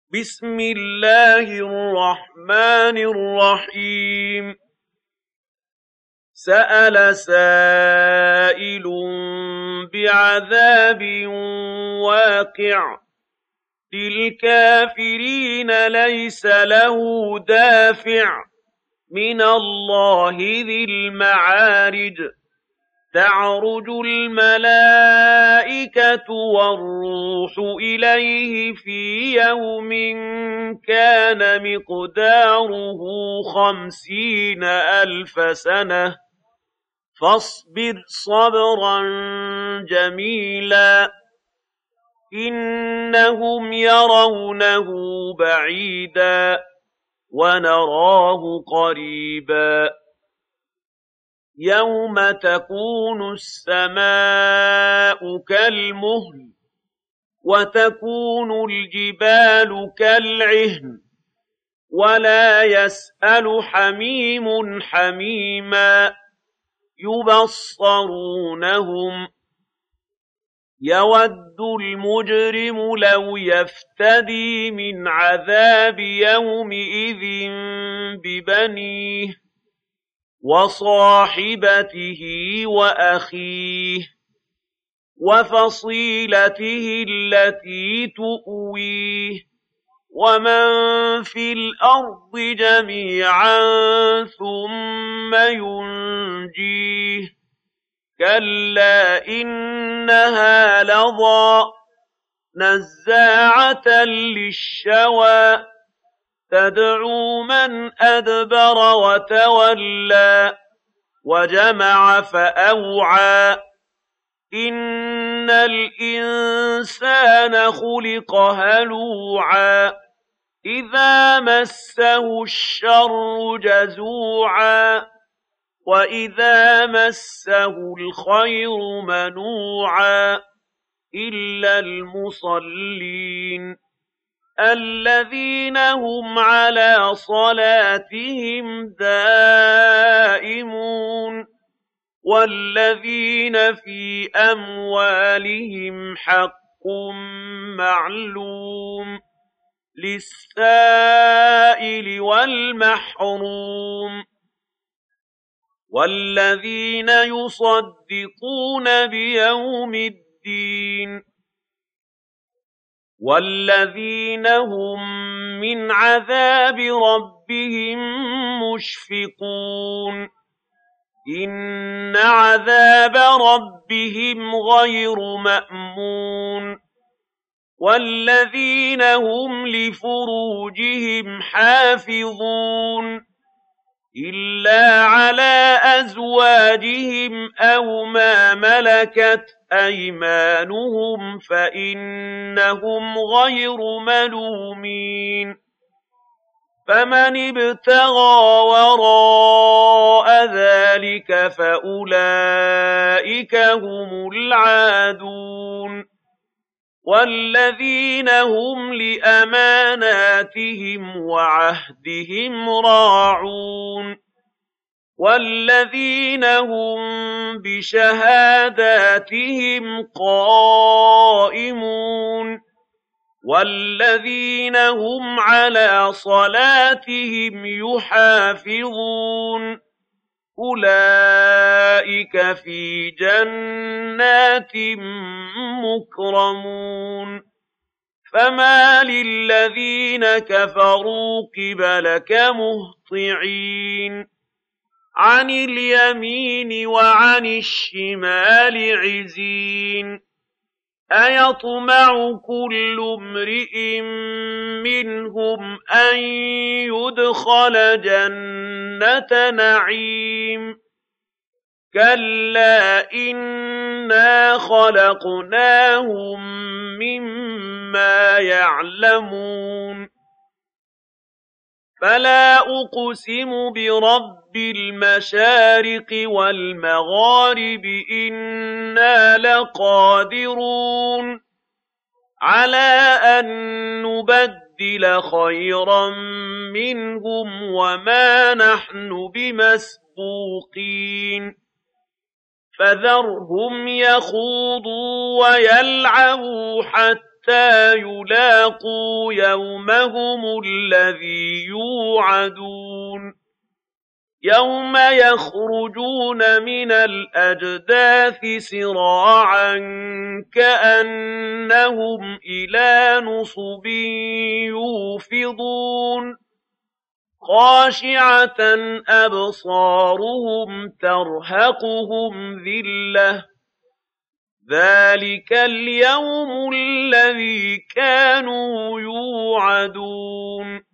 بسم الله الرحمن الرحيم سأل سائل بعذاب واقع للكافرين ليس له دافع من الله ذي المعارج تعرج الملائكة والروح إليه في يوم كان مقداره 50,000 سنة فاصبر صبرا جميلا إنهم يرونه بعيدا ونراه قريبا يوم تكون السماء كالمهل وتكون الجبال كالعهن ولا يسأل حميم حميما يبصرونهم يود المجرم لو يفتدي من عذاب يومئذ ببنيه وصاحبته وأخيه وفصيلته التي تؤويه ومن في الأرض جميعا ثم ينجيه كلا إنها لظى نزاعة للشوى تدعو من أدبر وتولى وجمع فأوعى إن الإنسان خلق هلوعا إذا مسه الشر جزوعا وإذا مسه الخير منوعا إلا المصلين الذين هم على صلاتهم دائمون والذين في أموالهم حق معلوم للسائل والمحروم والذين يصدقون بيوم الدين والذين هم من عذاب ربهم مشفقون إن عذاب ربهم غير مأمون والذين هم لفروجهم حافظون إلا على أزواجهم أو ما ملكت أيمانهم فإنهم غير ملومين فمن ابتغى وراء ذلك فأولئك هم العادون والذين هم لأماناتهم وعهدهم راعون والذين هم بشهاداتهم قائمون والذين هم على صلاتهم يحافظون أولئك في جنات مكرمون فما للذين كفروا قبلك مهطعين عن اليمين وعن الشمال عزين أيطمع كل امرئ منهم أن يدخل جنة نعيم كلا إنا خلقناهم مما يعلمون فلا أقسم برب المشارق والمغارب إنا لقادرون على أن نبدل خيرا منهم وما نحن بمسبوقين فذرهم يخوضوا ويلعبوا حتى حَتَّىٰ يُلَاقُوا يَوْمَهُمُ الَّذِي يُوعَدُونَ يَوْمَ يَخْرُجُونَ مِنَ الْأَجْدَاثِ سِرَاعًا كَأَنَّهُمْ إِلَىٰ نُصُبٍ يُوفِضُونَ خَاشِعَةً أَبْصَارُهُمْ تَرْهَقُهُمْ ذِلَّةٌ ۚ ذَٰلِكَ الْيَوْمُ الَّذِي كَانُوا يُوعَدُونَ